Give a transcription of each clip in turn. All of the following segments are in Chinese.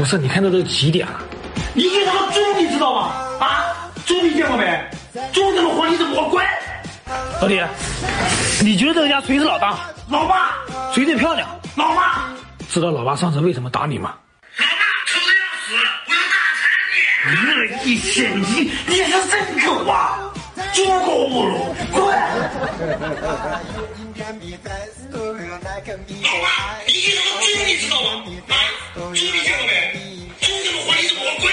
是，你看到这几点了？ 你给他们猪你知道吗？啊，猪你见过没？猪怎么活？你怎么活？滚！ 老弟，你觉得这个家谁是老大？ 老爸。 谁最漂亮？ 老爸。 知道老爸上次为什么打你吗？ 老爸臭的要死，我要大惨你！恶意嫌疑，你是牲口啊！猪狗不如，滚！老爸，你给他们猪你知道吗？啊，猪你见过没？猪怎么活？你怎么活？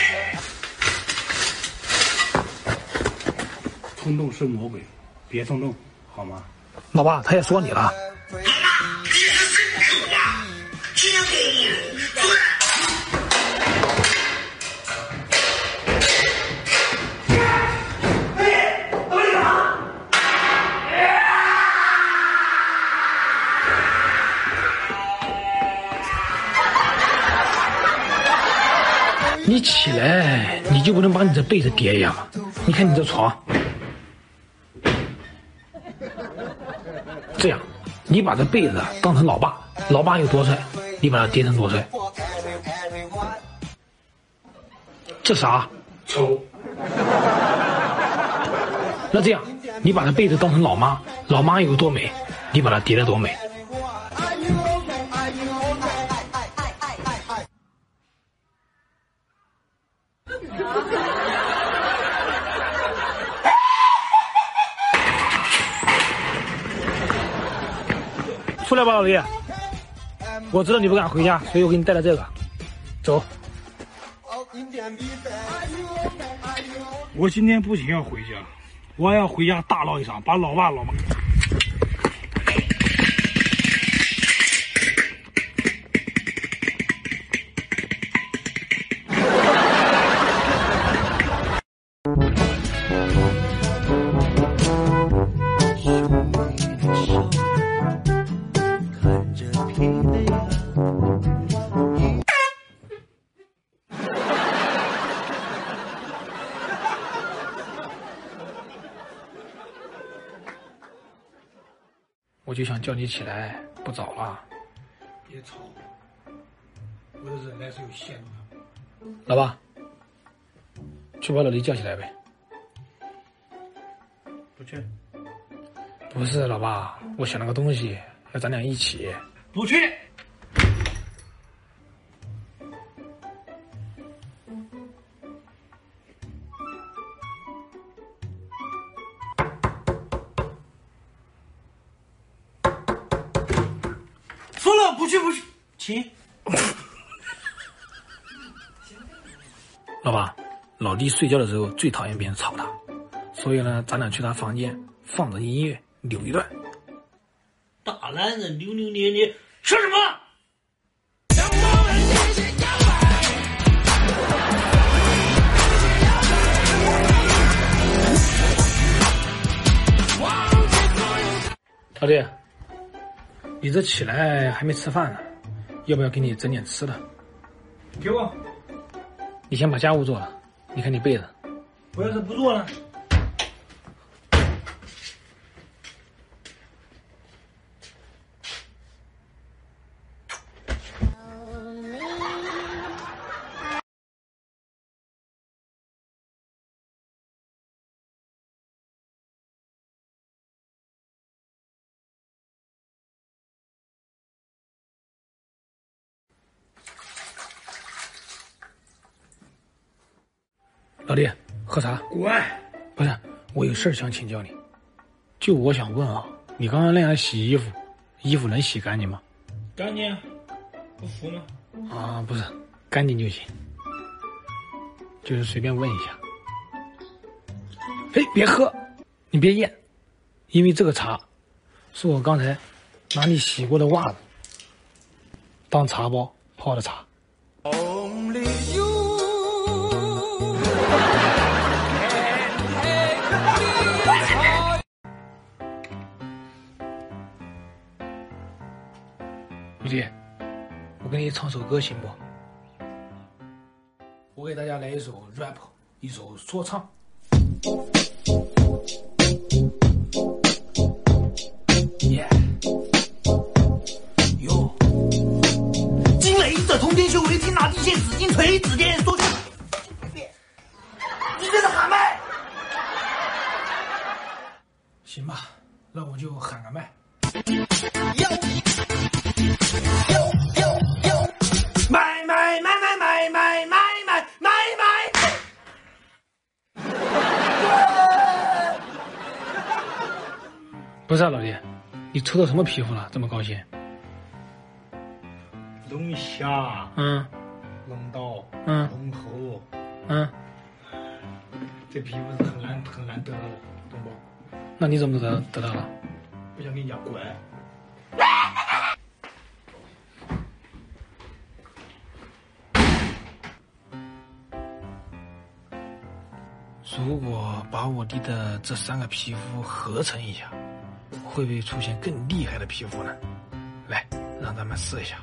滚！ 冲动是魔鬼，别冲动，好吗？ 老爸，他也说你了。 老爸，你是牲口啊！猪狗不如，滚！ 你起来，你就不能把你这被子叠一下吗？你看你这床，这样，你把这被子当成老爸，老爸有多帅，你把它叠成多帅。这啥？ 丑。 那这样，你把这被子当成老妈，老妈有多美，你把它叠得多美。出来吧，老弟！我知道你不敢回家，所以我给你带了这个。走。 我今天不仅要回家，我还要回家大闹一场，把老爸老妈。 我就想叫你起来，不早了。 别吵，我的忍耐是有限度的。 老爸，去把老弟叫起来呗。 不去。 不是，老爸，我想了个东西，要咱俩一起。 不去。 说了不去不去，起。 老爸，老弟睡觉的时候最讨厌别人吵他，所以呢，咱俩去他房间放着音乐扭一段。 大男人扭扭捏捏，说什么？ 老弟，你这起来还没吃饭呢，要不要给你整点吃的？ 给我。 你先把家务做了，你看你被子。 我要是不做呢？ 老弟，喝茶。 滚！ 不是，我有事想请教你。就我想问啊，你刚刚那样洗衣服，衣服能洗干净吗？ 干净，不服吗？ 啊，不是，干净就行。就是随便问一下。哎，别喝，你别咽，因为这个茶是我刚才拿你洗过的袜子当茶包泡的茶。老弟，我给你唱首歌行不？我给大家来一首 rap， 一首说唱。耶， 哟，惊雷的通天修为，天大地陷紫禁城。 锤子店说，你这是喊麦？ 行吧，那我就喊个麦。 买买买买买买买买买买！ 不是啊，老弟，你抽到什么皮肤了？这么高兴？ 龙虾、 嗯龙刀、 嗯龙头， 嗯， 这皮肤是很难得到的，懂不？ 那你怎么得到了？ 不想跟你讲滚。如果把我弟的这3个皮肤合成一下，会不会出现更厉害的皮肤呢？来，让咱们试一下。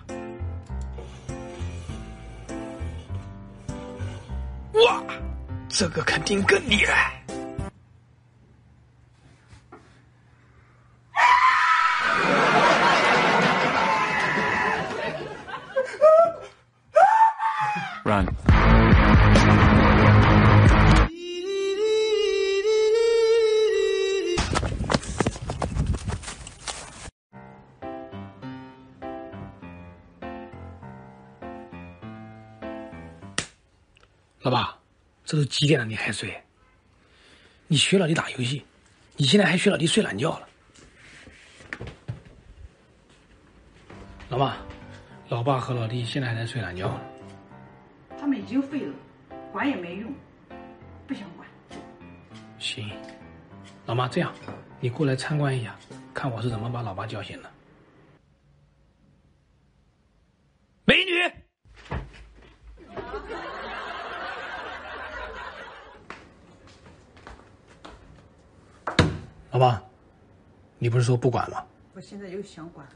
哇，这个肯定更厉害！ Run. 老爸，这都几点了你还睡？你学老弟打游戏，你现在还学老弟睡懒觉了。老妈，老爸和老弟现在还在睡懒觉呢。 他们已经废了，管也没用，不想管。 行，老妈，这样，你过来参观一下，看我是怎么把老爸叫醒的。美女。 老爸，你不是说不管吗？ 我现在又想管了。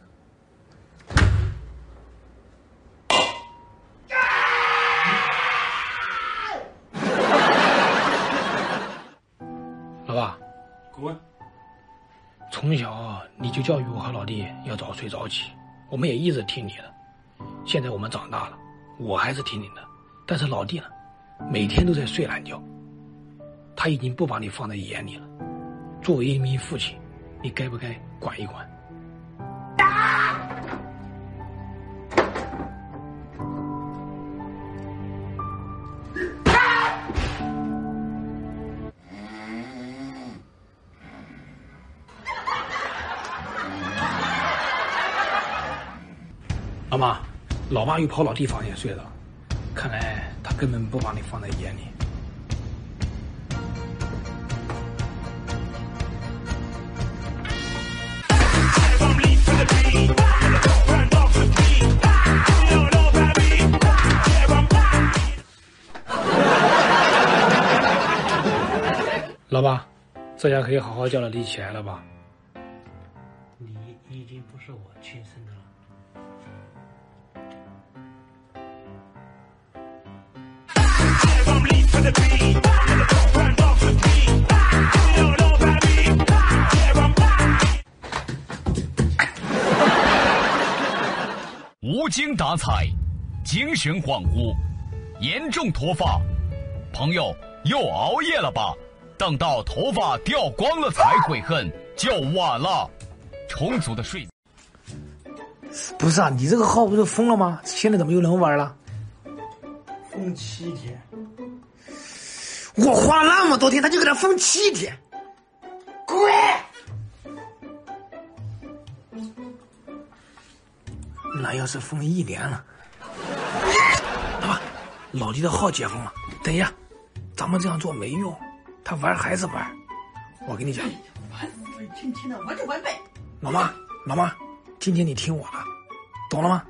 老爸， 滚！ 从小你就教育我和老弟要早睡早起，我们也一直听你的。现在我们长大了，我还是听你的，但是老弟呢，每天都在睡懒觉，他已经不把你放在眼里了。 作为一名父亲，你该不该管一管？老妈，老爸又跑老弟房间睡了，看来他根本不把你放在眼里。 老爸，这下可以好好叫老弟起来了吧？ 你已经不是我亲生的了。 无精打采，精神恍惚，严重脱发。朋友又熬夜了吧？等到头发掉光了才悔恨，就晚了。充足的睡。 不是啊，你这个号不是封了吗？现在怎么又能玩了？ 封7天， 我花了那么多天，他就给他封7天，滚！那要是封1年了，老爸，老弟的号解封了。等一下，咱们这样做没用，他玩还是玩。我跟你讲， 烦死了，一天天的玩就玩呗。 老妈，今天你听我的，懂了吗？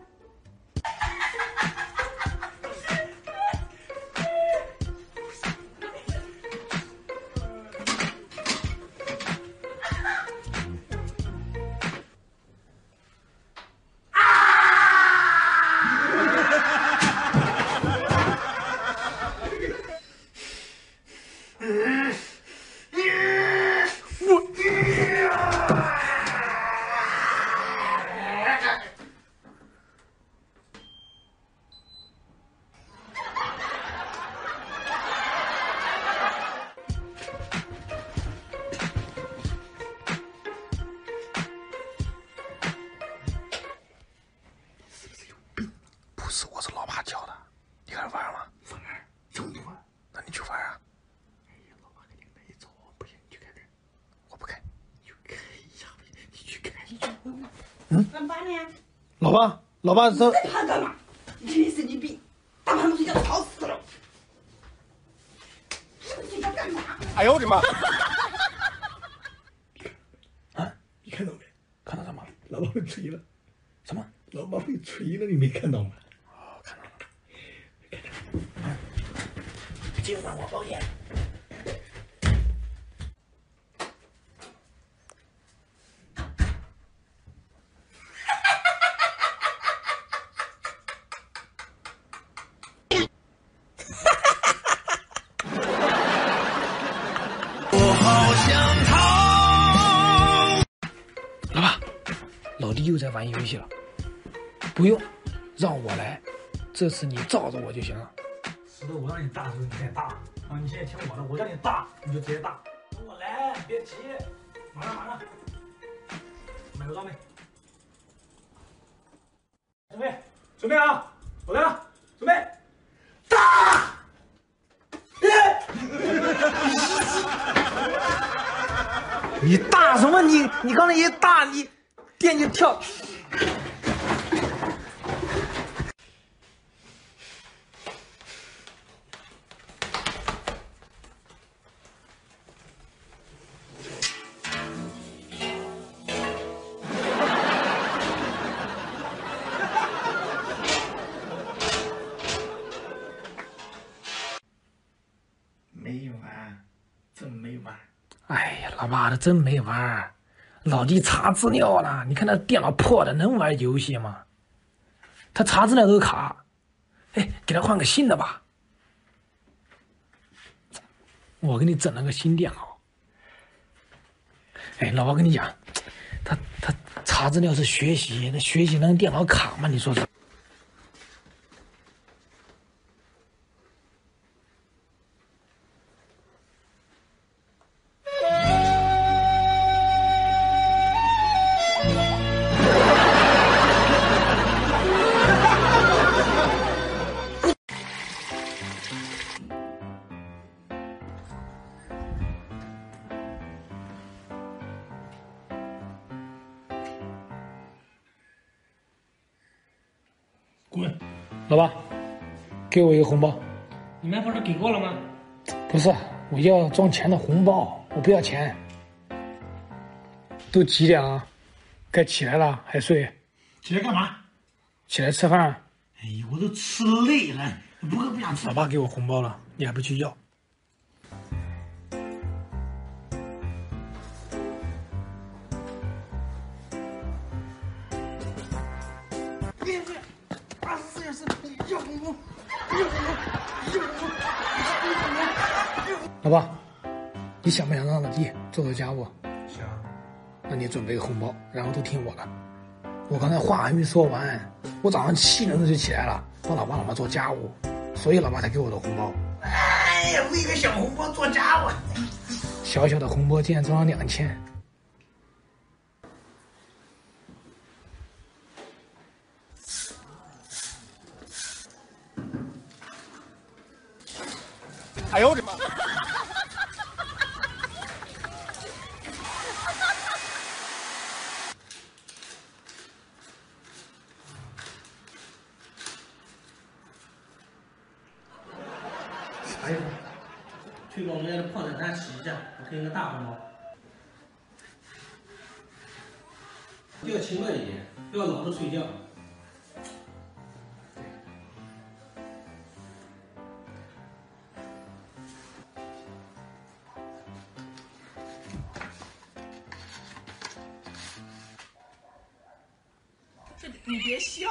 是我是老爸教的，你敢玩吗？ 玩，怎么玩？ 那你去玩啊！ 哎呀，老爸给你买走，不行，你去看看。 我不开。 你去看一下，你去看，你去问问。 怎么办呢？ 老爸这再怕干嘛？你这神经病，大晚上睡觉吵死了。你在干嘛？ 哎呦我的妈！ 你看到没？ 看到什么？ 老爸被锤了。 什么？ 老爸被锤了，你没看到吗？ 哦，看到了。今晚我包夜。 老爸，老弟又在玩游戏了。不用，让我来，这次你罩着我就行了。 石头，我让你大的时候你再大啊！你现在听我的，我让你大你就直接大。跟我来，别急，马上，买个装备。准备啊！我来了，准备，大！ 你大什么？你刚才一大，你电就跳。 没玩，真没玩。 哎呀，老爸，他真没玩儿。老弟查资料了，你看那电脑破的，能玩游戏吗？他查资料都卡。哎，给他换个新的吧。我给你整了个新电脑。哎，老爸跟你讲，他查资料是学习，那学习能电脑卡吗？你说是？ 滚！ 老爸，给我一个红包。 你们不是给过了吗？ 不是，我要装钱的红包，我不要钱。都几点了？该起来了，还睡？ 起来干嘛？ 起来吃饭。 哎呦，我都吃累了，不想吃。 老爸给我红包了，你还不去要？ 24小时要红包， 老爸，你想不想让老弟做做家务？ 想。 那你准备个红包，然后都听我的。我刚才话还没说完，我早上7点钟就起来了，帮老爸老妈做家务，所以老爸才给我的红包。 哎呀，为个小红包做家务， 小小的红包竟然装了2000。 哎呦我的妈！ 哎呦，去给我们家的破烂摊洗一下，我给你个大红包。就要勤快一点，不要老是睡觉。 你别笑。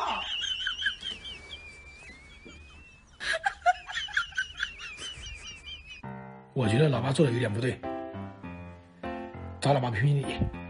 我觉得老爸做的有点不对，找老爸评评理。